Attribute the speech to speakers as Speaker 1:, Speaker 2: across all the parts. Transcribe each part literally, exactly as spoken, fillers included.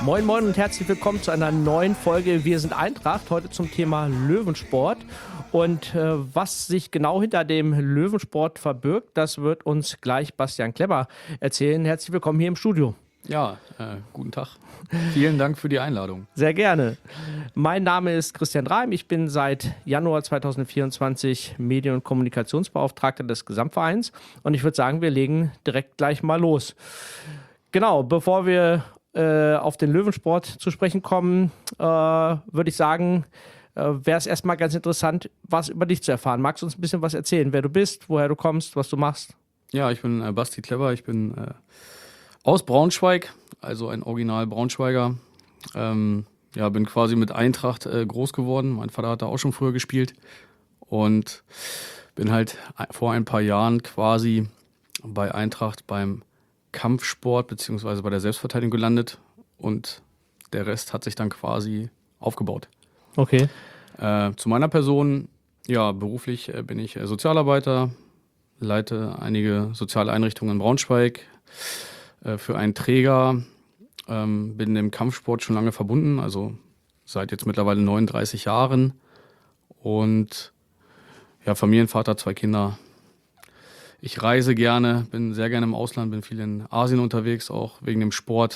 Speaker 1: Moin Moin und herzlich willkommen zu einer neuen Folge Wir sind Eintracht, heute zum Thema Löwensport. Und äh, was sich genau hinter dem Löwensport verbirgt, das wird uns gleich Bastian Kleber erzählen. Herzlich willkommen hier im Studio.
Speaker 2: Ja, äh, guten Tag. Vielen Dank für die Einladung.
Speaker 1: Sehr gerne. Mein Name ist Christian Reim. Ich bin seit Januar zweitausendvierundzwanzig Medien- und Kommunikationsbeauftragter des Gesamtvereins. Und ich würde sagen, wir legen direkt gleich mal los. Genau, bevor wir äh, auf den Löwensport zu sprechen kommen, äh, würde ich sagen, äh, wäre es erstmal ganz interessant, was über dich zu erfahren. Magst du uns ein bisschen was erzählen, wer du bist, woher du kommst, was du machst?
Speaker 2: Ja, ich bin äh, Basti Kleber. Ich bin äh, aus Braunschweig, also ein Original Braunschweiger. Ähm, ja, bin quasi mit Eintracht äh, groß geworden. Mein Vater hat da auch schon früher gespielt und bin halt vor ein paar Jahren quasi bei Eintracht beim Kampfsport beziehungsweise bei der Selbstverteidigung gelandet und der Rest hat sich dann quasi aufgebaut.
Speaker 1: Okay.
Speaker 2: Äh, zu meiner Person, ja, beruflich äh, bin ich äh, Sozialarbeiter, leite einige soziale Einrichtungen in Braunschweig äh, für einen Träger, ähm, bin im Kampfsport schon lange verbunden, also seit jetzt mittlerweile neununddreißig Jahren und ja, Familienvater, zwei Kinder. Ich reise gerne, bin sehr gerne im Ausland, bin viel in Asien unterwegs, auch wegen dem Sport.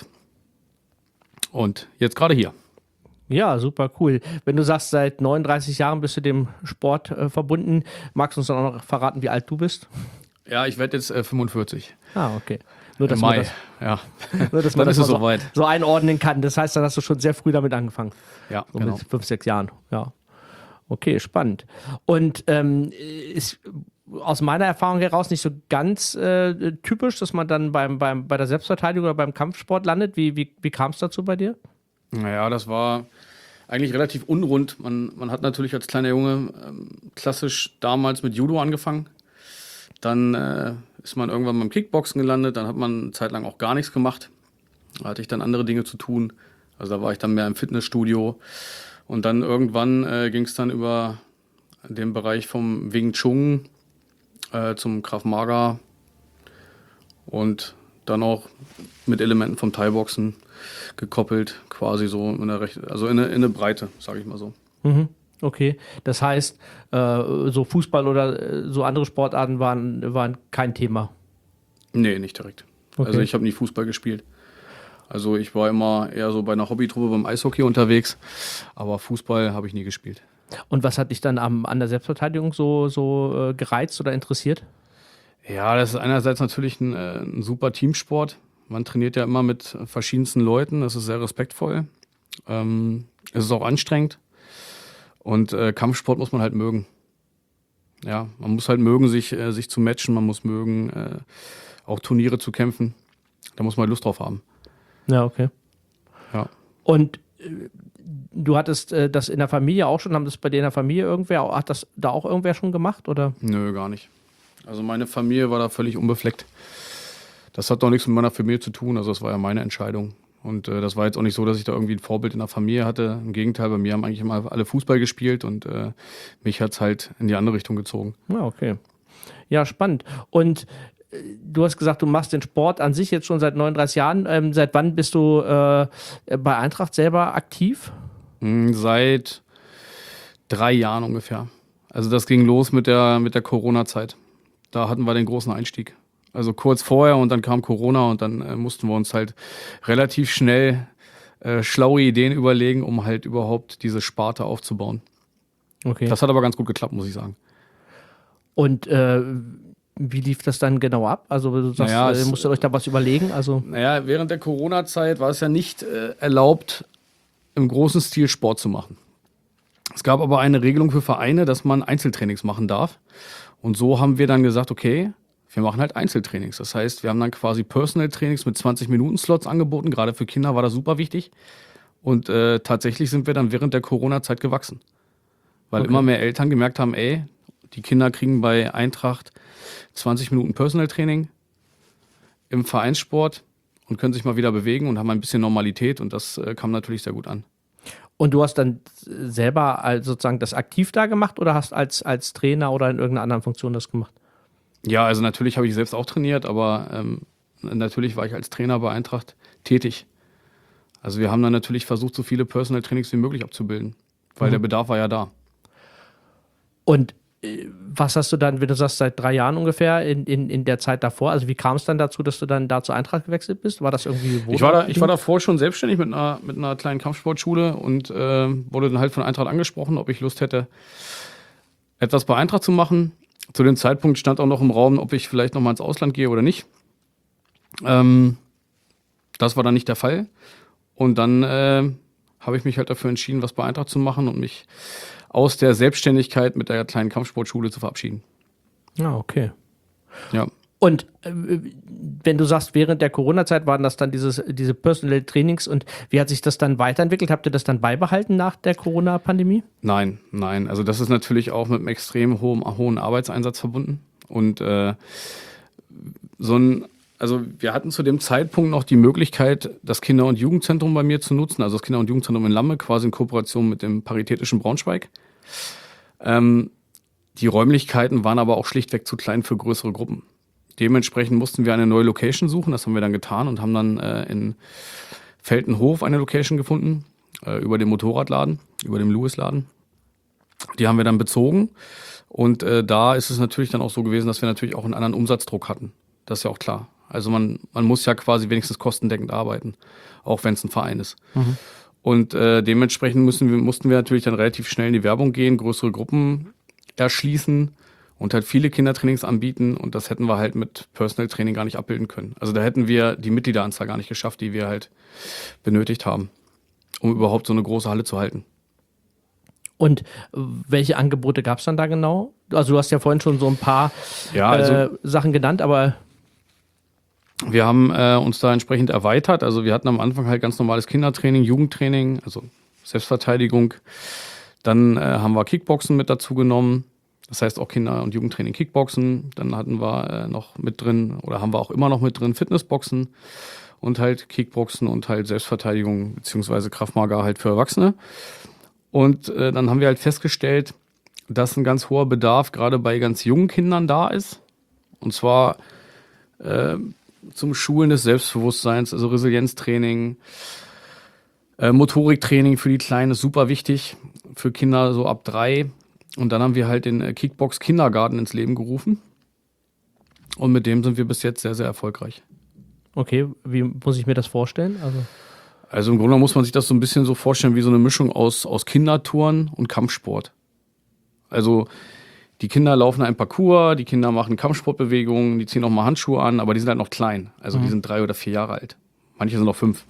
Speaker 2: Und jetzt gerade hier.
Speaker 1: Ja, super cool. Wenn du sagst, seit neununddreißig Jahren bist du dem Sport äh, verbunden, magst du uns dann auch noch verraten, wie alt du bist?
Speaker 2: Ja, ich werde jetzt äh, fünfundvierzig.
Speaker 1: Ah, okay. Nur, dass
Speaker 2: Im Mai,
Speaker 1: man das,
Speaker 2: ja.
Speaker 1: nur, dass man
Speaker 2: Dann
Speaker 1: das
Speaker 2: ist es
Speaker 1: mal so,
Speaker 2: soweit.
Speaker 1: so einordnen kann. Das heißt, dann hast du schon sehr früh damit angefangen.
Speaker 2: Ja,
Speaker 1: So
Speaker 2: genau.
Speaker 1: mit fünf, sechs Jahren. Ja. Okay, spannend. Und ähm, ist aus meiner Erfahrung heraus nicht so ganz äh, typisch, dass man dann beim, beim, bei der Selbstverteidigung oder beim Kampfsport landet. Wie, wie, wie kam es dazu bei dir?
Speaker 2: Naja, das war eigentlich relativ unrund. Man, man hat natürlich als kleiner Junge ähm, klassisch damals mit Judo angefangen. Dann äh, ist man irgendwann beim Kickboxen gelandet. Dann hat man eine Zeit lang auch gar nichts gemacht. Da hatte ich dann andere Dinge zu tun. Also da war ich dann mehr im Fitnessstudio. Und dann irgendwann äh, ging es dann über den Bereich vom Wing Chun äh, zum Krav Maga und dann auch mit Elementen vom Thai-Boxen gekoppelt, quasi so in der Recht, also in eine, in eine Breite, sage ich mal so.
Speaker 1: Mhm. Okay, das heißt, äh, so Fußball oder äh, so andere Sportarten waren, waren kein Thema?
Speaker 2: Nee, nicht direkt.
Speaker 1: Okay.
Speaker 2: Also ich habe nie Fußball gespielt. Also ich war immer eher so bei einer Hobbytruppe beim Eishockey unterwegs, aber Fußball habe ich nie gespielt.
Speaker 1: Und was hat dich dann am, an der Selbstverteidigung so, so äh, gereizt oder interessiert?
Speaker 2: Ja, das ist einerseits natürlich ein, äh, ein super Teamsport. Man trainiert ja immer mit verschiedensten Leuten, das ist sehr respektvoll. Ähm, es ist auch anstrengend und äh, Kampfsport muss man halt mögen. Ja, man muss halt mögen, sich, äh, sich zu matchen, man muss mögen, äh, auch Turniere zu kämpfen. Da muss man halt Lust drauf haben.
Speaker 1: Ja, okay.
Speaker 2: Ja.
Speaker 1: Und äh, du hattest äh, das in der Familie auch schon, haben das bei dir in der Familie irgendwer, hat das da auch irgendwer schon gemacht, oder?
Speaker 2: Nö, gar nicht. Also meine Familie war da völlig unbefleckt. Das hat doch nichts mit meiner Familie zu tun, also das war ja meine Entscheidung. Und äh, das war jetzt auch nicht so, dass ich da irgendwie ein Vorbild in der Familie hatte. Im Gegenteil, bei mir haben eigentlich immer alle Fußball gespielt und äh, mich hat es halt in die andere Richtung gezogen.
Speaker 1: Ja, okay. Ja, spannend. Und äh, du hast gesagt, du machst den Sport an sich jetzt schon seit neununddreißig Jahren. Ähm, seit wann bist du äh, bei Eintracht selber aktiv?
Speaker 2: Hm, Seit drei Jahren ungefähr. Also das ging los mit der, mit der Corona-Zeit. Da hatten wir den großen Einstieg. Also kurz vorher und dann kam Corona und dann äh, mussten wir uns halt relativ schnell äh, schlaue Ideen überlegen, um halt überhaupt diese Sparte aufzubauen.
Speaker 1: Okay.
Speaker 2: Das hat aber ganz gut geklappt, muss ich sagen.
Speaker 1: Und äh, wie lief das dann genau ab? Also du sagst,
Speaker 2: Naja,
Speaker 1: äh,
Speaker 2: es-
Speaker 1: musst ihr euch da was überlegen? Also
Speaker 2: Naja, während der Corona-Zeit war es ja nicht äh, erlaubt, im großen Stil Sport zu machen. Es gab aber eine Regelung für Vereine, dass man Einzeltrainings machen darf. Und so haben wir dann gesagt, okay, wir machen halt Einzeltrainings. Das heißt, wir haben dann quasi Personal-Trainings mit zwanzig Minuten Slots angeboten. Gerade für Kinder war das super wichtig. Und äh, tatsächlich sind wir dann während der Corona-Zeit gewachsen. Weil
Speaker 1: Okay.
Speaker 2: immer mehr Eltern gemerkt haben, ey, die Kinder kriegen bei Eintracht zwanzig Minuten Personal-Training im Vereinssport und können sich mal wieder bewegen und haben ein bisschen Normalität. Und das äh, kam natürlich sehr gut an.
Speaker 1: Und du hast dann selber als sozusagen das aktiv da gemacht oder hast als, als Trainer oder in irgendeiner anderen Funktion das gemacht?
Speaker 2: Ja, also natürlich habe ich selbst auch trainiert, aber ähm, natürlich war ich als Trainer bei Eintracht tätig. Also wir haben dann natürlich versucht, so viele Personal Trainings wie möglich abzubilden, weil mhm. der Bedarf war ja da.
Speaker 1: Und äh, was hast du dann, wenn du sagst, seit drei Jahren ungefähr, in, in, in der Zeit davor, also wie kam es dann dazu, dass du dann da zur Eintracht gewechselt bist? War das irgendwie...
Speaker 2: Ich war, da, ich war davor schon selbstständig mit einer, mit einer kleinen Kampfsportschule und äh, wurde dann halt von Eintracht angesprochen, ob ich Lust hätte, etwas bei Eintracht zu machen. Zu dem Zeitpunkt stand auch noch im Raum, ob ich vielleicht noch mal ins Ausland gehe oder nicht. Ähm, das war dann nicht der Fall. Und dann äh, habe ich mich halt dafür entschieden, was bei Eintracht zu machen und mich aus der Selbstständigkeit mit der kleinen Kampfsportschule zu verabschieden.
Speaker 1: Ja, okay.
Speaker 2: Ja.
Speaker 1: Und äh, wenn du sagst, während der Corona-Zeit waren das dann dieses, diese Personal Trainings und wie hat sich das dann weiterentwickelt? Habt ihr das dann beibehalten nach der Corona-Pandemie?
Speaker 2: Nein, nein. Also das ist natürlich auch mit einem extrem hohen, hohen Arbeitseinsatz verbunden. Und äh, so ein, also wir hatten zu dem Zeitpunkt noch die Möglichkeit, das Kinder- und Jugendzentrum bei mir zu nutzen, also das Kinder- und Jugendzentrum in Lamme, quasi in Kooperation mit dem Paritätischen Braunschweig. Ähm, die Räumlichkeiten waren aber auch schlichtweg zu klein für größere Gruppen. Dementsprechend mussten wir eine neue Location suchen, das haben wir dann getan und haben dann äh, in Feltenhof eine Location gefunden, äh, über dem Motorradladen, über dem Lewis-Laden. Die haben wir dann bezogen und äh, da ist es natürlich dann auch so gewesen, dass wir natürlich auch einen anderen Umsatzdruck hatten. Das ist ja auch klar. Also man, man muss ja quasi wenigstens kostendeckend arbeiten, auch wenn es ein Verein ist. Mhm. Und äh, dementsprechend müssen wir, mussten wir natürlich dann relativ schnell in die Werbung gehen, größere Gruppen erschließen und halt viele Kindertrainings anbieten und das hätten wir halt mit Personal Training gar nicht abbilden können. Also da hätten wir die Mitgliederanzahl gar nicht geschafft, die wir halt benötigt haben, um überhaupt so eine große Halle zu halten.
Speaker 1: Und welche Angebote gab es dann da genau? Also du hast ja vorhin schon so ein paar
Speaker 2: ja, also,
Speaker 1: äh, Sachen genannt, aber...
Speaker 2: Wir haben äh, uns da entsprechend erweitert. Also wir hatten am Anfang halt ganz normales Kindertraining, Jugendtraining, also Selbstverteidigung. Dann äh, haben wir Kickboxen mit dazu genommen. Das heißt auch Kinder- und Jugendtraining Kickboxen. Dann hatten wir äh, noch mit drin, oder haben wir auch immer noch mit drin, Fitnessboxen und halt Kickboxen und halt Selbstverteidigung beziehungsweise Krav Maga halt für Erwachsene. Und äh, dann haben wir halt festgestellt, dass ein ganz hoher Bedarf gerade bei ganz jungen Kindern da ist. Und zwar äh, zum Schulen des Selbstbewusstseins, also Resilienztraining, äh, Motoriktraining für die Kleinen ist super wichtig, für Kinder so ab drei. Und dann haben wir halt den Kickbox-Kindergarten ins Leben gerufen. Und mit dem sind wir bis jetzt sehr, sehr erfolgreich.
Speaker 1: Okay, wie muss ich mir das vorstellen? Also,
Speaker 2: also im Grunde muss man sich das so ein bisschen so vorstellen wie so eine Mischung aus, aus Kindertouren und Kampfsport. Also die Kinder laufen einen Parcours, die Kinder machen Kampfsportbewegungen, die ziehen auch mal Handschuhe an, aber die sind halt noch klein. Also mhm. die sind drei oder vier Jahre alt. Manche sind noch fünf.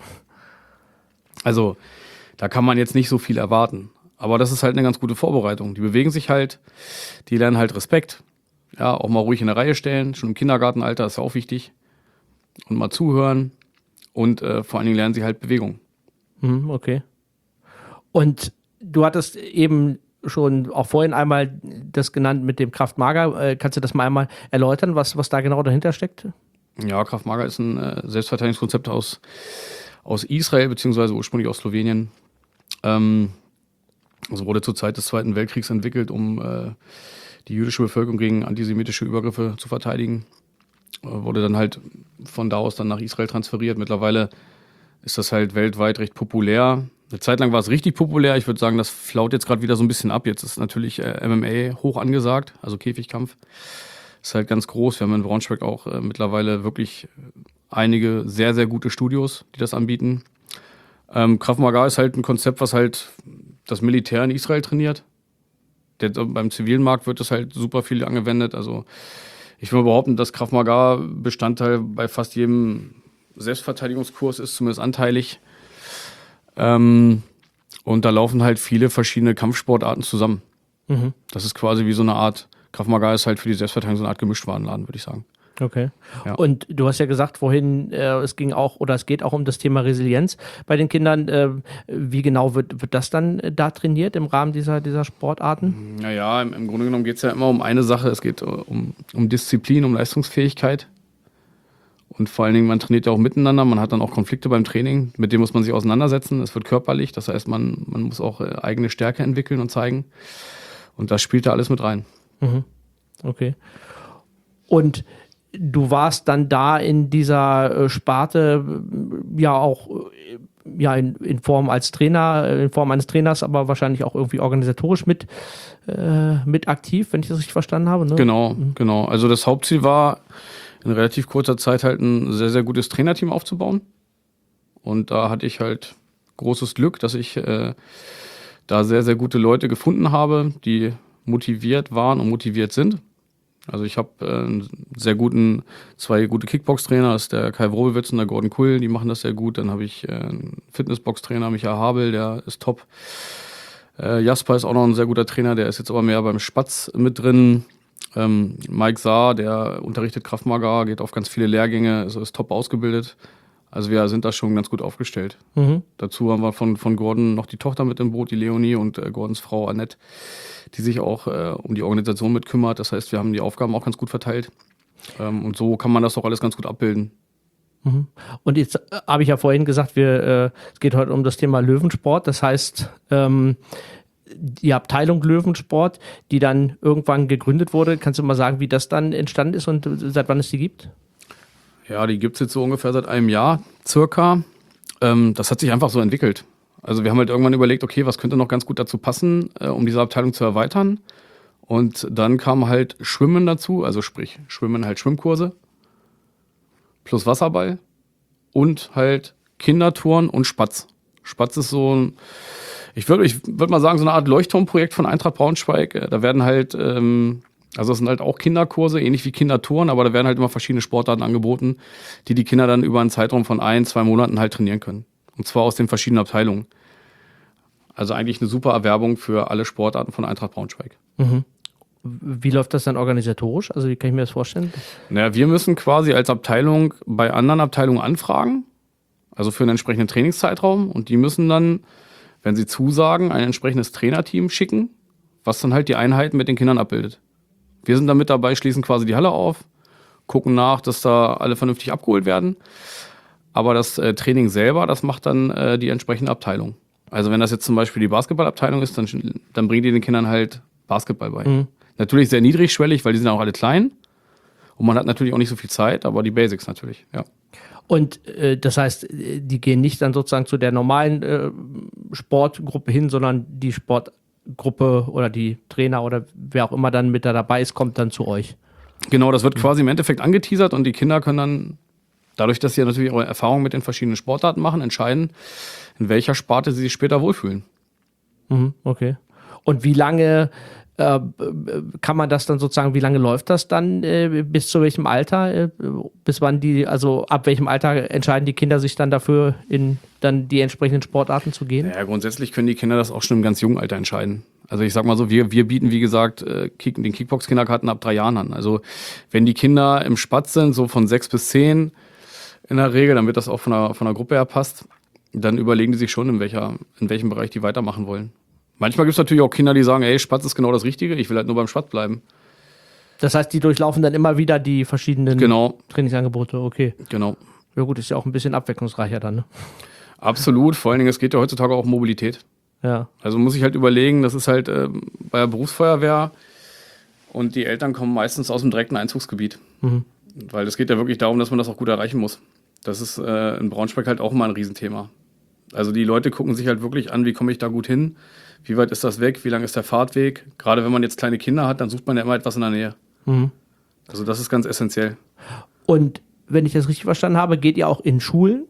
Speaker 2: Also da kann man jetzt nicht so viel erwarten. Aber das ist halt eine ganz gute Vorbereitung. Die bewegen sich halt, die lernen halt Respekt. Ja, auch mal ruhig in eine Reihe stellen. Schon im Kindergartenalter ist ja auch wichtig. Und mal zuhören. Und äh, vor allen Dingen lernen sie halt Bewegung.
Speaker 1: Mhm, okay. Und du hattest eben schon auch vorhin einmal das genannt mit dem Krav Maga. Äh, kannst du das mal einmal erläutern, was, was da genau dahinter steckt?
Speaker 2: Ja, Krav Maga ist ein äh, Selbstverteidigungskonzept aus, aus Israel, beziehungsweise ursprünglich aus Slowenien. Ähm, also wurde zur Zeit des Zweiten Weltkriegs entwickelt, um äh, die jüdische Bevölkerung gegen antisemitische Übergriffe zu verteidigen. Äh, wurde dann halt von da aus dann nach Israel transferiert. Mittlerweile ist das halt weltweit recht populär. Eine Zeit lang war es richtig populär. Ich würde sagen, das flaut jetzt gerade wieder so ein bisschen ab. Jetzt ist natürlich äh, M M A hoch angesagt, also Käfigkampf. Ist halt ganz groß. Wir haben in Braunschweig auch äh, mittlerweile wirklich einige sehr, sehr gute Studios, die das anbieten. Ähm, Krav Maga ist halt ein Konzept, was halt das Militär in Israel trainiert. Der, beim zivilen Markt wird das halt super viel angewendet. Also ich würde behaupten, dass Krav Maga Bestandteil bei fast jedem Selbstverteidigungskurs ist, zumindest anteilig. Ähm, und da laufen halt viele verschiedene Kampfsportarten zusammen. Mhm. Das ist quasi wie so eine Art, Krav Maga ist halt für die Selbstverteidigung so eine Art Gemischtwarenladen, würde ich sagen.
Speaker 1: Okay. Ja. Und du hast ja gesagt vorhin, äh, es ging auch oder es geht auch um das Thema Resilienz bei den Kindern. Äh, wie genau wird, wird das dann äh, da trainiert im Rahmen dieser, dieser Sportarten?
Speaker 2: Naja, im, im Grunde genommen geht es ja immer um eine Sache. Es geht um, um Disziplin, um Leistungsfähigkeit. Und vor allen Dingen, man trainiert ja auch miteinander. Man hat dann auch Konflikte beim Training, mit denen muss man sich auseinandersetzen. Es wird körperlich, das heißt, man, man muss auch äh, eigene Stärke entwickeln und zeigen. Und das spielt da alles mit rein.
Speaker 1: Mhm. Okay. Und du warst dann da in dieser Sparte ja auch ja in, in Form als Trainer, in Form eines Trainers, aber wahrscheinlich auch irgendwie organisatorisch mit, äh, mit aktiv, wenn ich das richtig verstanden habe. Ne?
Speaker 2: Genau, mhm. genau. Also das Hauptziel war, in relativ kurzer Zeit halt ein sehr, sehr gutes Trainerteam aufzubauen. Und da hatte ich halt großes Glück, dass ich äh, da sehr, sehr gute Leute gefunden habe, die motiviert waren und motiviert sind. Also ich habe äh, einen sehr guten, zwei gute Kickbox-Trainer, das ist der Kai Wrobelwitz und der Gordon Kull, die machen das sehr gut. Dann habe ich äh, einen Fitnessbox-Trainer, Michael Habel, der ist top. Äh, Jasper ist auch noch ein sehr guter Trainer, der ist jetzt aber mehr beim Spatz mit drin. Ähm, Mike Saar, der unterrichtet Krav Maga, geht auf ganz viele Lehrgänge, also ist top ausgebildet. Also wir sind da schon ganz gut aufgestellt. Mhm. Dazu haben wir von, von Gordon noch die Tochter mit im Boot, die Leonie, und äh, Gordons Frau Annette, die sich auch äh, um die Organisation mit kümmert. Das heißt, wir haben die Aufgaben auch ganz gut verteilt. Ähm, und so kann man das auch alles ganz gut abbilden.
Speaker 1: Mhm. Und jetzt äh, habe ich ja vorhin gesagt, wir, äh, es geht heute um das Thema Löwensport. Das heißt, ähm, die Abteilung Löwensport, die dann irgendwann gegründet wurde, kannst du mal sagen, wie das dann entstanden ist und seit wann es die gibt?
Speaker 2: Ja, die gibt es jetzt so ungefähr seit einem Jahr circa. Ähm, das hat sich einfach so entwickelt. Also wir haben halt irgendwann überlegt, okay, was könnte noch ganz gut dazu passen, äh, um diese Abteilung zu erweitern. Und dann kam halt Schwimmen dazu, also sprich Schwimmen halt Schwimmkurse plus Wasserball und halt Kindertouren und Spatz. Spatz ist so ein, ich würde ich würd mal sagen, so eine Art Leuchtturmprojekt von Eintracht Braunschweig. Da werden halt, ähm, also das sind halt auch Kinderkurse, ähnlich wie Kindertouren, aber da werden halt immer verschiedene Sportarten angeboten, die die Kinder dann über einen Zeitraum von ein, zwei Monaten halt trainieren können. Und zwar aus den verschiedenen Abteilungen. Also eigentlich eine super Erwerbung für alle Sportarten von Eintracht Braunschweig.
Speaker 1: Mhm. Wie läuft das dann organisatorisch? Also wie kann ich mir das vorstellen?
Speaker 2: Naja, wir müssen quasi als Abteilung bei anderen Abteilungen anfragen, also für einen entsprechenden Trainingszeitraum. Und die müssen dann, wenn sie zusagen, ein entsprechendes Trainerteam schicken, was dann halt die Einheiten mit den Kindern abbildet. Wir sind da mit dabei, schließen quasi die Halle auf, gucken nach, dass da alle vernünftig abgeholt werden. Aber das äh, Training selber, das macht dann äh, die entsprechende Abteilung. Also wenn das jetzt zum Beispiel die Basketballabteilung ist, dann, dann bringen die den Kindern halt Basketball bei. Mhm. Natürlich sehr niedrigschwellig, weil die sind auch alle klein. Und man hat natürlich auch nicht so viel Zeit, aber die Basics natürlich, ja.
Speaker 1: Und äh, das heißt, die gehen nicht dann sozusagen zu der normalen äh, Sportgruppe hin, sondern die Sportgruppe oder die Trainer oder wer auch immer dann mit da dabei ist, kommt dann zu euch.
Speaker 2: Genau, das wird quasi im Endeffekt angeteasert und die Kinder können dann, dadurch, dass sie natürlich auch Erfahrungen mit den verschiedenen Sportarten machen, entscheiden, in welcher Sparte sie sich später wohlfühlen.
Speaker 1: Mhm, okay. Und wie lange äh, kann man das dann sozusagen, wie lange läuft das dann, äh, bis zu welchem Alter, äh, bis wann die, also ab welchem Alter entscheiden die Kinder sich dann dafür, in dann die entsprechenden Sportarten zu gehen?
Speaker 2: Ja, grundsätzlich können die Kinder das auch schon im ganz jungen Alter entscheiden. Also ich sag mal so, wir, wir bieten, wie gesagt, Kick, den Kickbox-Kindergarten ab drei Jahren an. Also wenn die Kinder im Spatz sind, so von sechs bis zehn in der Regel, dann wird das auch von der, von der Gruppe her passt, dann überlegen die sich schon, in, welcher, in welchem Bereich die weitermachen wollen. Manchmal gibt es natürlich auch Kinder, die sagen, ey, Spatz ist genau das Richtige, ich will halt nur beim Spatz bleiben.
Speaker 1: Das heißt, die durchlaufen dann immer wieder die verschiedenen
Speaker 2: genau.
Speaker 1: Trainingsangebote, okay.
Speaker 2: Genau.
Speaker 1: Ja gut, ist ja auch ein bisschen abwechslungsreicher dann, ne?
Speaker 2: Absolut, vor allen Dingen, es geht ja heutzutage auch um Mobilität.
Speaker 1: Ja.
Speaker 2: Also muss ich halt überlegen, das ist halt äh, bei der Berufsfeuerwehr und die Eltern kommen meistens aus dem direkten Einzugsgebiet. Mhm. Weil es geht ja wirklich darum, dass man das auch gut erreichen muss. Das ist äh, in Braunschweig halt auch immer ein Riesenthema. Also die Leute gucken sich halt wirklich an, wie komme ich da gut hin, wie weit ist das weg, wie lang ist der Fahrtweg. Gerade wenn man jetzt kleine Kinder hat, dann sucht man ja immer etwas in der Nähe. Mhm. Also das ist ganz essentiell.
Speaker 1: Und wenn ich das richtig verstanden habe, geht ihr auch in Schulen?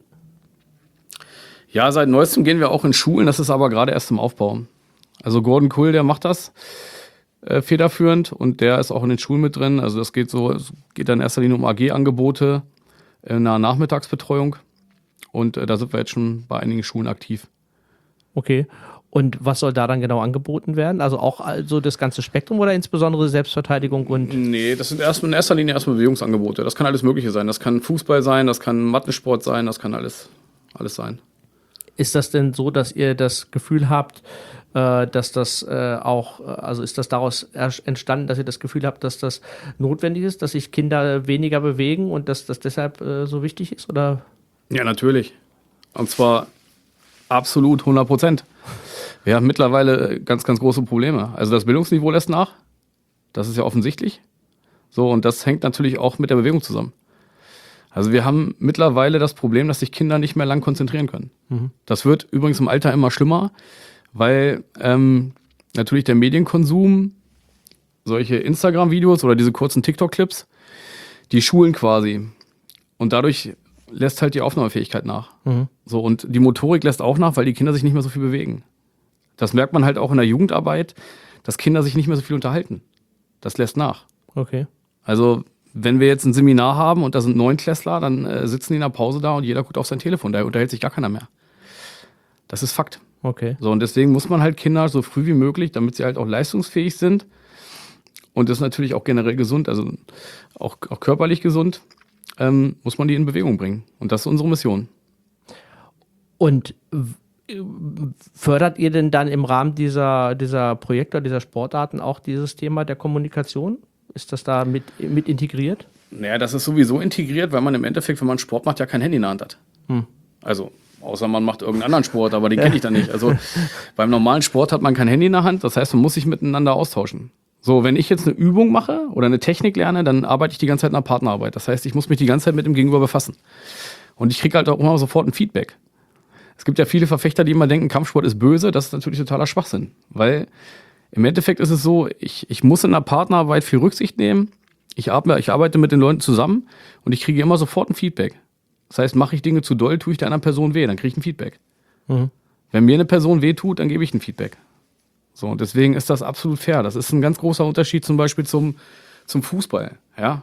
Speaker 2: Ja, seit neuestem gehen wir auch in Schulen, das ist aber gerade erst im Aufbau. Also Gordon Kull, der macht das äh, federführend und der ist auch in den Schulen mit drin. Also das geht so, es geht dann in erster Linie um A G-Angebote in einer Nachmittagsbetreuung. Und äh, da sind wir jetzt schon bei einigen Schulen aktiv.
Speaker 1: Okay. Und was soll da dann genau angeboten werden? Also auch also das ganze Spektrum oder insbesondere Selbstverteidigung und...
Speaker 2: Nee, das sind erst, in erster Linie erstmal Bewegungsangebote. Das kann alles Mögliche sein. Das kann Fußball sein, das kann Mattensport sein, das kann alles, alles sein.
Speaker 1: Ist das denn so, dass ihr das Gefühl habt, äh, dass das äh, auch, also ist das daraus entstanden, dass ihr das Gefühl habt, dass das notwendig ist, dass sich Kinder weniger bewegen und dass das deshalb äh, so wichtig ist? Oder?
Speaker 2: Ja, natürlich. Und zwar absolut hundert Prozent. Wir haben mittlerweile ganz, ganz große Probleme. Also das Bildungsniveau lässt nach. Das ist ja offensichtlich. So, und das hängt natürlich auch mit der Bewegung zusammen. Also wir haben mittlerweile das Problem, dass sich Kinder nicht mehr lang konzentrieren können. Mhm. Das wird übrigens im Alter immer schlimmer, weil ähm, natürlich der Medienkonsum, solche Instagram-Videos oder diese kurzen TikTok-Clips, die schulen quasi. Und dadurch lässt halt die Aufnahmefähigkeit nach. Mhm. So, und die Motorik lässt auch nach, weil die Kinder sich nicht mehr so viel bewegen. Das merkt man halt auch in der Jugendarbeit, dass Kinder sich nicht mehr so viel unterhalten. Das lässt nach.
Speaker 1: Okay.
Speaker 2: Also, wenn wir jetzt ein Seminar haben und da sind Neunklässler, dann äh, sitzen die in der Pause da und jeder guckt auf sein Telefon. Da unterhält sich gar keiner mehr. Das ist Fakt.
Speaker 1: Okay.
Speaker 2: So, und deswegen muss man halt Kinder so früh wie möglich, damit sie halt auch leistungsfähig sind und das ist natürlich auch generell gesund, also auch, auch körperlich gesund, ähm, muss man die in Bewegung bringen. Und das ist unsere Mission.
Speaker 1: Und fördert ihr denn dann im Rahmen dieser, dieser Projekte, dieser Sportarten auch dieses Thema der Kommunikation? Ist das da mit, mit integriert?
Speaker 2: Naja, das ist sowieso integriert, weil man im Endeffekt, wenn man Sport macht, ja kein Handy in der Hand hat. Hm. Also, außer man macht irgendeinen anderen Sport, aber den kenne ich dann nicht. Also, beim normalen Sport hat man kein Handy in der Hand, das heißt, man muss sich miteinander austauschen. So, wenn ich jetzt eine Übung mache oder eine Technik lerne, dann arbeite ich die ganze Zeit in einer Partnerarbeit. Das heißt, ich muss mich die ganze Zeit mit dem Gegenüber befassen. Und ich kriege halt auch immer sofort ein Feedback. Es gibt ja viele Verfechter, die immer denken, Kampfsport ist böse. Das ist natürlich totaler Schwachsinn. Weil im Endeffekt ist es so, ich, ich muss in der Partnerarbeit viel Rücksicht nehmen. Ich arbeite, ich arbeite mit den Leuten zusammen und ich kriege immer sofort ein Feedback. Das heißt, mache ich Dinge zu doll, tue ich der anderen Person weh, dann kriege ich ein Feedback. Mhm. Wenn mir eine Person weh tut, dann gebe ich ein Feedback. So, und deswegen ist das absolut fair. Das ist ein ganz großer Unterschied zum Beispiel zum, zum Fußball, ja.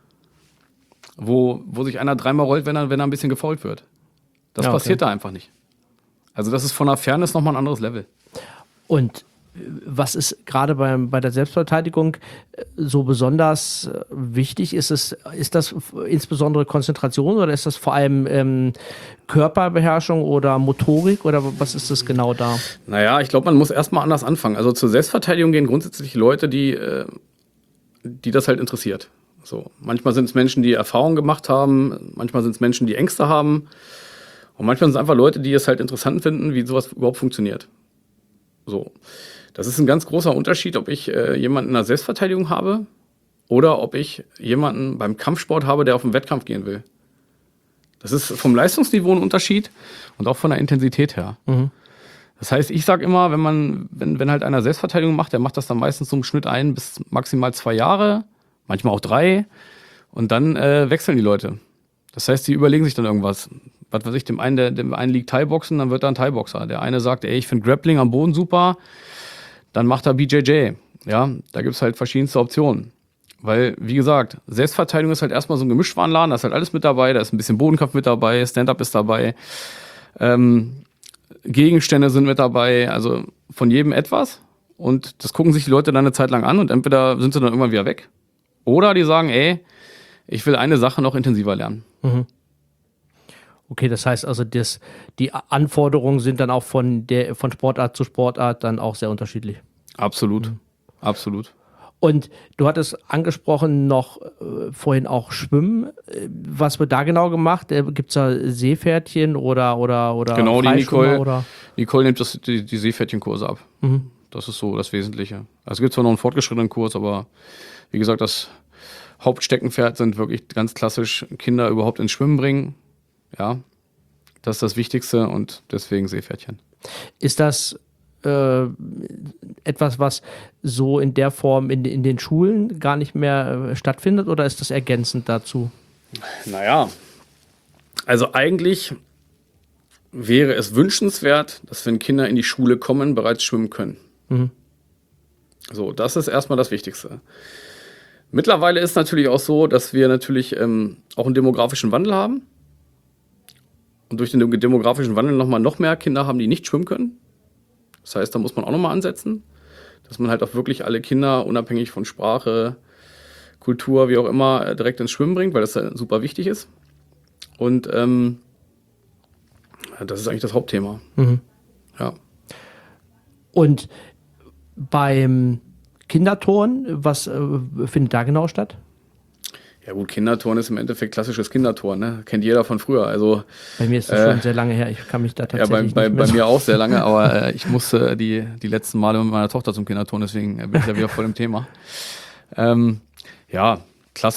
Speaker 2: Wo, wo sich einer dreimal rollt, wenn er, wenn er ein bisschen gefoult wird. Das ja, okay. passiert da einfach nicht. Also das ist von der Fairness nochmal ein anderes Level.
Speaker 1: Und was ist gerade beim, bei der Selbstverteidigung so besonders wichtig? Ist es, ist das insbesondere Konzentration oder ist das vor allem ähm, Körperbeherrschung oder Motorik oder was ist das genau da?
Speaker 2: Naja, ich glaube, man muss erstmal anders anfangen. Also zur Selbstverteidigung gehen grundsätzlich Leute, die, äh, die das halt interessiert. So, manchmal sind es Menschen, die Erfahrungen gemacht haben, manchmal sind es Menschen, die Ängste haben und manchmal sind es einfach Leute, die es halt interessant finden, wie sowas überhaupt funktioniert. So. Das ist ein ganz großer Unterschied, ob ich äh, jemanden in der Selbstverteidigung habe oder ob ich jemanden beim Kampfsport habe, der auf den Wettkampf gehen will. Das ist vom Leistungsniveau ein Unterschied und auch von der Intensität her. Mhm. Das heißt, ich sage immer, wenn man, wenn, wenn halt einer Selbstverteidigung macht, der macht das dann meistens so im Schnitt ein bis maximal zwei Jahre, manchmal auch drei und dann äh, wechseln die Leute. Das heißt, die überlegen sich dann irgendwas. Was weiß ich, dem einen, der, dem einen liegt Thai-Boxen, dann wird er ein Thai-Boxer. Der eine sagt, ey, ich finde Grappling am Boden super, dann macht er B J J. Ja, da gibt es halt verschiedenste Optionen. Weil, wie gesagt, Selbstverteidigung ist halt erstmal so ein Gemischtwarenladen, da ist halt alles mit dabei, da ist ein bisschen Bodenkampf mit dabei, Stand-Up ist dabei, ähm, Gegenstände sind mit dabei, also von jedem etwas. Und das gucken sich die Leute dann eine Zeit lang an und entweder sind sie dann irgendwann wieder weg. Oder die sagen, ey, ich will eine Sache noch intensiver lernen.
Speaker 1: Mhm. Okay, das heißt also, das, die Anforderungen sind dann auch von, der, von Sportart zu Sportart dann auch sehr unterschiedlich.
Speaker 2: Absolut, mhm. absolut.
Speaker 1: Und du hattest angesprochen noch äh, vorhin auch Schwimmen. Was wird da genau gemacht? Äh, Gibt es da Seepferdchen oder oder oder
Speaker 2: Genau, die Nicole,
Speaker 1: oder?
Speaker 2: Nicole nimmt das, die, die Seepferdchenkurse ab. Mhm. Das ist so das Wesentliche. Also es gibt zwar noch einen fortgeschrittenen Kurs, aber wie gesagt, das Hauptsteckenpferd sind wirklich ganz klassisch Kinder überhaupt ins Schwimmen bringen. Ja, das ist das Wichtigste und deswegen Seepferdchen.
Speaker 1: Ist das äh, etwas, was so in der Form in, in den Schulen gar nicht mehr äh, stattfindet oder ist das ergänzend dazu?
Speaker 2: Naja, also eigentlich wäre es wünschenswert, dass wenn Kinder in die Schule kommen, bereits schwimmen können. Mhm. So, das ist erstmal das Wichtigste. Mittlerweile ist natürlich auch so, dass wir natürlich ähm, auch einen demografischen Wandel haben. Und durch den demografischen Wandel nochmal noch mehr Kinder haben, die nicht schwimmen können. Das heißt, da muss man auch nochmal ansetzen, dass man halt auch wirklich alle Kinder, unabhängig von Sprache, Kultur, wie auch immer, direkt ins Schwimmen bringt, weil das super wichtig ist. Und ähm, das ist eigentlich das Hauptthema. Mhm. Ja.
Speaker 1: Und beim Kinderturnen, was äh, findet da genau statt?
Speaker 2: Ja gut, Kinderturnen ist im Endeffekt klassisches Kinderturnen, ne? Kennt jeder von früher. Also,
Speaker 1: bei mir ist das äh, schon sehr lange her, ich kann mich da tatsächlich
Speaker 2: ja, bei, bei,
Speaker 1: nicht mehr
Speaker 2: bei mir auch sehr lange, aber äh, ich musste die, die letzten Male mit meiner Tochter zum Kinderturnen, deswegen bin ich da wieder voll im Thema. Ähm, ja, klassisch,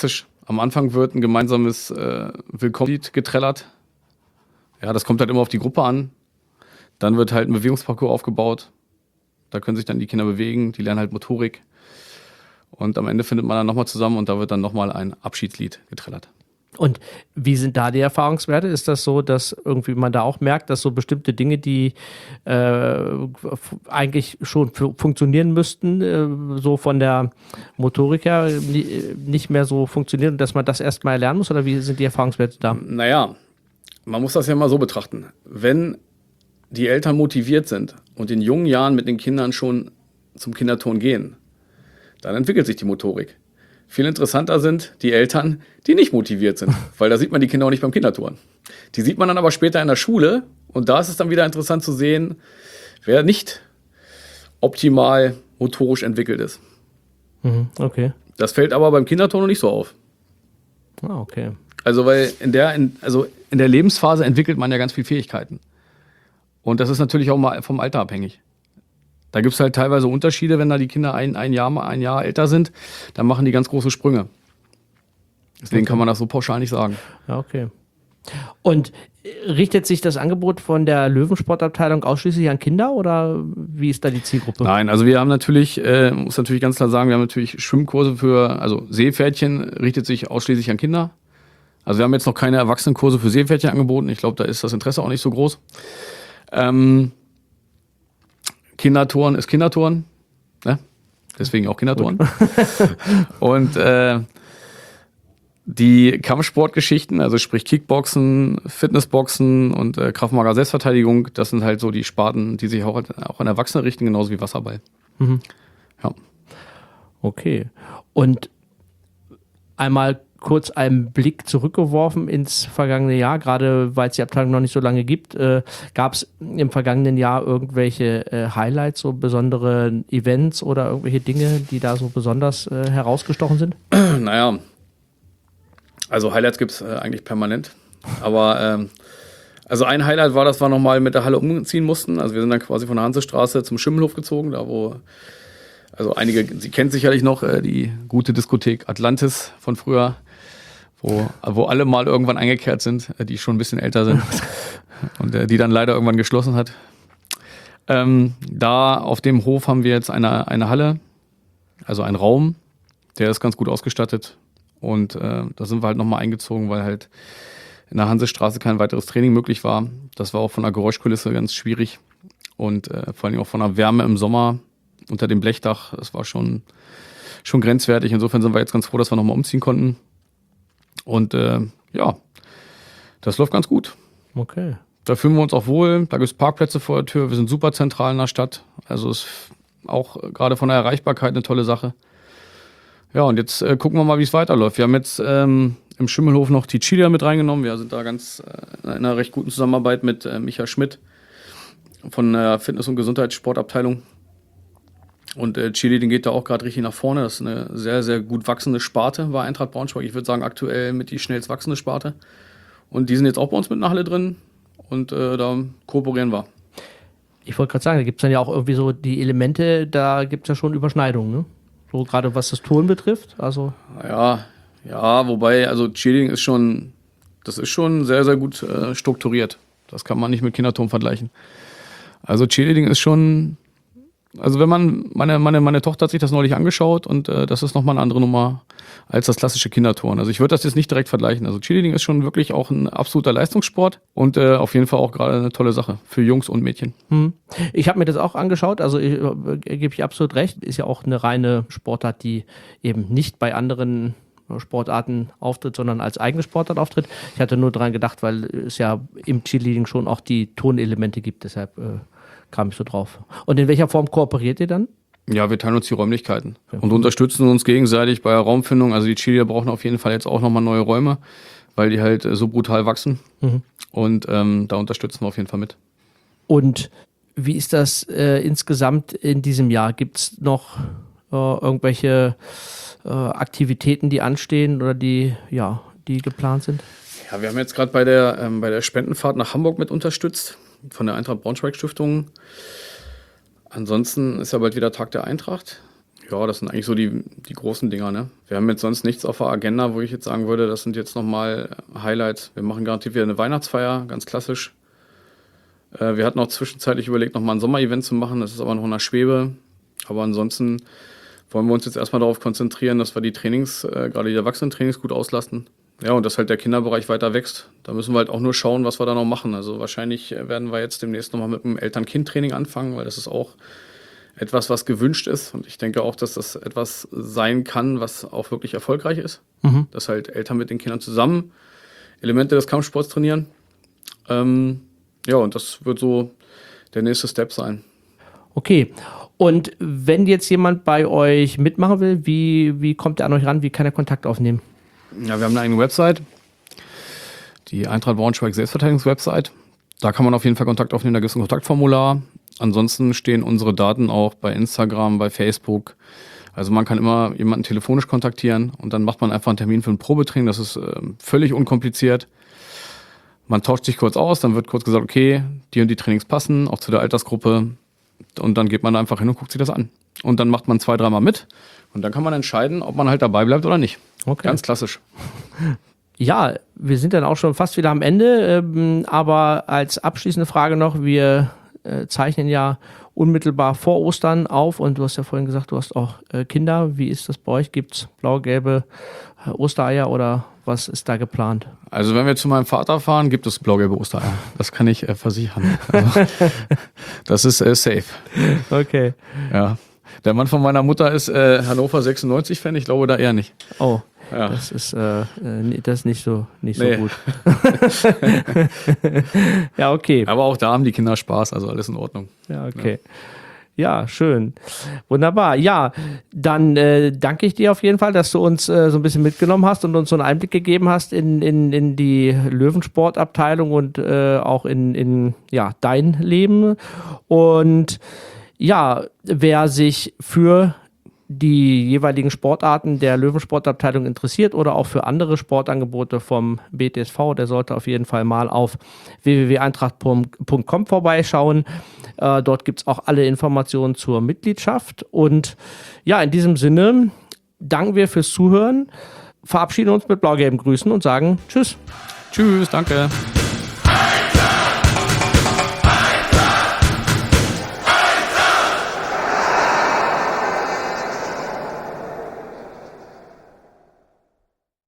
Speaker 2: Am Anfang wird ein gemeinsames äh, Willkommenslied getrellert. Ja, das kommt halt immer auf die Gruppe an. Dann wird halt ein Bewegungsparcours aufgebaut. Da können sich dann die Kinder bewegen, die lernen halt Motorik. Und am Ende findet man dann nochmal zusammen und da wird dann nochmal ein Abschiedslied getrellert.
Speaker 1: Und wie sind da die Erfahrungswerte? Ist das so, dass irgendwie man da auch merkt, dass so bestimmte Dinge, die äh, f- eigentlich schon fu- funktionieren müssten, äh, so von der Motorik her ni- nicht mehr so funktionieren und dass man das erstmal lernen muss? Oder wie sind die Erfahrungswerte da?
Speaker 2: Naja, man muss das ja mal so betrachten. Wenn die Eltern motiviert sind und in jungen Jahren mit den Kindern schon zum Kinderturnen gehen, dann entwickelt sich die Motorik. Viel interessanter sind die Eltern, die nicht motiviert sind, weil da sieht man die Kinder auch nicht beim Kinderturnen. Die sieht man dann aber später in der Schule und da ist es dann wieder interessant zu sehen, wer nicht optimal motorisch entwickelt ist.
Speaker 1: Mhm, okay.
Speaker 2: Das fällt aber beim Kinderturnen noch nicht so auf.
Speaker 1: Ah, okay.
Speaker 2: Also weil in der, in, also in der Lebensphase entwickelt man ja ganz viele Fähigkeiten. Und das ist natürlich auch mal vom Alter abhängig. Da gibt es halt teilweise Unterschiede, wenn da die Kinder ein, ein, Jahr, ein Jahr älter sind, dann machen die ganz große Sprünge. Deswegen
Speaker 1: Okay.
Speaker 2: kann man das so pauschal nicht sagen.
Speaker 1: Ja, okay. Und äh, richtet sich das Angebot von der Löwensportabteilung ausschließlich an Kinder oder wie ist da die Zielgruppe?
Speaker 2: Nein, also wir haben natürlich, äh, muss natürlich ganz klar sagen, wir haben natürlich Schwimmkurse für, also Seepferdchen richtet sich ausschließlich an Kinder. Also wir haben jetzt noch keine Erwachsenenkurse für Seepferdchen angeboten. Ich glaube, da ist das Interesse auch nicht so groß. Ähm, Kinderturnen ist Kinderturnen, ne? Deswegen auch Kinderturnen. Und äh, die Kampfsportgeschichten, also sprich Kickboxen, Fitnessboxen und äh, Krav Maga Selbstverteidigung, das sind halt so die Sparten, die sich auch, auch an Erwachsene richten, genauso wie Wasserball.
Speaker 1: Mhm.
Speaker 2: Ja.
Speaker 1: Okay. Und einmal kurz einen Blick zurückgeworfen ins vergangene Jahr, gerade weil es die Abteilung noch nicht so lange gibt. Äh, Gab es im vergangenen Jahr irgendwelche äh, Highlights, so besondere Events oder irgendwelche Dinge, die da so besonders äh, herausgestochen sind?
Speaker 2: Naja, also Highlights gibt es äh, eigentlich permanent. Aber ähm, also ein Highlight war, dass wir nochmal mit der Halle umziehen mussten. Also wir sind dann quasi von der Hansestraße zum Schimmelhof gezogen, da wo, also einige, Sie kennen sicherlich noch äh, die gute Diskothek Atlantis von früher, wo, wo alle mal irgendwann eingekehrt sind, äh, die schon ein bisschen älter sind und äh, die dann leider irgendwann geschlossen hat. Ähm, da auf dem Hof haben wir jetzt eine, eine Halle, also einen Raum, der ist ganz gut ausgestattet. Und äh, da sind wir halt nochmal eingezogen, weil halt in der Hansestraße kein weiteres Training möglich war. Das war auch von der Geräuschkulisse ganz schwierig. Und äh, vor allem auch von der Wärme im Sommer unter dem Blechdach. Das war schon, schon grenzwertig. Insofern sind wir jetzt ganz froh, dass wir nochmal umziehen konnten. Und äh, ja, das läuft ganz gut.
Speaker 1: Okay.
Speaker 2: Da fühlen wir uns auch wohl. Da gibt es Parkplätze vor der Tür. Wir sind super zentral in der Stadt. Also ist auch gerade von der Erreichbarkeit eine tolle Sache. Ja, und jetzt äh, gucken wir mal, wie es weiterläuft. Wir haben jetzt ähm, im Schimmelhof noch die Cheerleader mit reingenommen. Wir sind da ganz äh, in einer recht guten Zusammenarbeit mit äh, Micha Schmidt von der Fitness- und Gesundheitssportabteilung. Und äh, Cheerleading geht da auch gerade richtig nach vorne. Das ist eine sehr, sehr gut wachsende Sparte bei Eintracht Braunschweig. Ich würde sagen, aktuell mit die schnellst wachsende Sparte. Und die sind jetzt auch bei uns mit in der Halle drin. Und äh, da kooperieren wir.
Speaker 1: Ich wollte gerade sagen, da gibt es dann ja auch irgendwie so die Elemente, da gibt es ja schon Überschneidungen, ne? So gerade was das Turnen betrifft. Also
Speaker 2: Ja, ja, wobei, also Cheerleading ist schon, das ist schon sehr, sehr gut äh, strukturiert. Das kann man nicht mit Kinderturnen vergleichen. Also Cheerleading ist schon, also wenn man, meine, meine, meine Tochter hat sich das neulich angeschaut und äh, das ist nochmal eine andere Nummer als das klassische Kinderturnen. Also ich würde das jetzt nicht direkt vergleichen. Also Cheerleading ist schon wirklich auch ein absoluter Leistungssport und äh, auf jeden Fall auch gerade eine tolle Sache für Jungs und Mädchen.
Speaker 1: hm. Ich habe mir das auch angeschaut, also ich, äh, gebe ich absolut recht. Ist ja auch eine reine Sportart, die eben nicht bei anderen Sportarten auftritt, sondern als eigene Sportart auftritt. Ich hatte nur daran gedacht, weil es ja im Cheerleading schon auch die Turnelemente gibt, deshalb äh, kam ich so drauf. Und in welcher Form kooperiert ihr dann?
Speaker 2: Ja, wir teilen uns die Räumlichkeiten
Speaker 1: Ja.
Speaker 2: und unterstützen uns gegenseitig bei der Raumfindung. Also die Cheerleader brauchen auf jeden Fall jetzt auch nochmal neue Räume, weil die halt äh, so brutal wachsen.
Speaker 1: Mhm.
Speaker 2: Und ähm, da unterstützen wir auf jeden Fall mit.
Speaker 1: Und wie ist das äh, insgesamt in diesem Jahr? Gibt es noch äh, irgendwelche äh, Aktivitäten, die anstehen oder die, ja, die geplant sind?
Speaker 2: Ja, wir haben jetzt gerade bei der ähm, bei der Spendenfahrt nach Hamburg mit unterstützt von der Eintracht Braunschweig Stiftung. Ansonsten ist ja bald wieder Tag der Eintracht. Ja, das sind eigentlich so die, die großen Dinger, ne? Wir haben jetzt sonst nichts auf der Agenda, wo ich jetzt sagen würde, das sind jetzt nochmal Highlights. Wir machen garantiert wieder eine Weihnachtsfeier, ganz klassisch. Äh, wir hatten auch zwischenzeitlich überlegt, nochmal ein Sommerevent zu machen, das ist aber noch in der Schwebe. Aber ansonsten wollen wir uns jetzt erstmal darauf konzentrieren, dass wir die Trainings, äh, gerade die Erwachsenen-Trainings gut auslasten. Ja, und dass halt der Kinderbereich weiter wächst. Da müssen wir halt auch nur schauen, was wir da noch machen. Also wahrscheinlich werden wir jetzt demnächst nochmal mit einem Eltern-Kind-Training anfangen, weil das ist auch etwas, was gewünscht ist. Und ich denke auch, dass das etwas sein kann, was auch wirklich erfolgreich ist. Mhm. Dass halt Eltern mit den Kindern zusammen Elemente des Kampfsports trainieren. Ähm, ja, und das wird so der nächste Step sein.
Speaker 1: Okay. Und wenn jetzt jemand bei euch mitmachen will, wie, wie kommt er an euch ran? Wie kann er Kontakt aufnehmen?
Speaker 2: Ja, wir haben eine eigene Website, die Eintracht Braunschweig Selbstverteidigungswebsite. Da kann man auf jeden Fall Kontakt aufnehmen, da gibt es ein Kontaktformular. Ansonsten stehen unsere Daten auch bei Instagram, bei Facebook. Also man kann immer jemanden telefonisch kontaktieren und dann macht man einfach einen Termin für ein Probetraining. Das ist äh, völlig unkompliziert. Man tauscht sich kurz aus, dann wird kurz gesagt, okay, die und die Trainings passen, auch zu der Altersgruppe. Und dann geht man da einfach hin und guckt sich das an. Und dann macht man zwei, dreimal mit und dann kann man entscheiden, ob man halt dabei bleibt oder nicht. Okay. Ganz klassisch.
Speaker 1: Ja, wir sind dann auch schon fast wieder am Ende, ähm, aber als abschließende Frage noch, wir äh, zeichnen ja unmittelbar vor Ostern auf und du hast ja vorhin gesagt, du hast auch äh, Kinder. Wie ist das bei euch? Gibt es blau-gelbe äh, Ostereier oder was ist da geplant?
Speaker 2: Also wenn wir zu meinem Vater fahren, gibt es blau-gelbe Ostereier. Das kann ich äh, versichern. Also, das ist äh, safe.
Speaker 1: Okay.
Speaker 2: Ja. Der Mann von meiner Mutter ist äh, Hannover sechsundneunzig-Fan, ich glaube da eher nicht.
Speaker 1: Oh.
Speaker 2: Ja.
Speaker 1: Das ist, äh, das ist nicht so, nicht so
Speaker 2: nee.
Speaker 1: gut. Ja, okay.
Speaker 2: Aber auch da haben die Kinder Spaß, also alles in Ordnung.
Speaker 1: Ja, okay. Ja, ja, schön. Wunderbar. Ja, dann äh, danke ich dir auf jeden Fall, dass du uns äh, so ein bisschen mitgenommen hast und uns so einen Einblick gegeben hast in, in, in die Löwensportabteilung und äh, auch in, in ja, dein Leben. Und ja, wer sich für die jeweiligen Sportarten der Löwensportabteilung interessiert oder auch für andere Sportangebote vom B T S V, der sollte auf jeden Fall mal auf w w w punkt eintracht punkt com vorbeischauen. Äh, dort gibt es auch alle Informationen zur Mitgliedschaft. Und ja, in diesem Sinne danken wir fürs Zuhören, verabschieden uns mit blau-gelben Grüßen und sagen Tschüss.
Speaker 2: Tschüss, danke.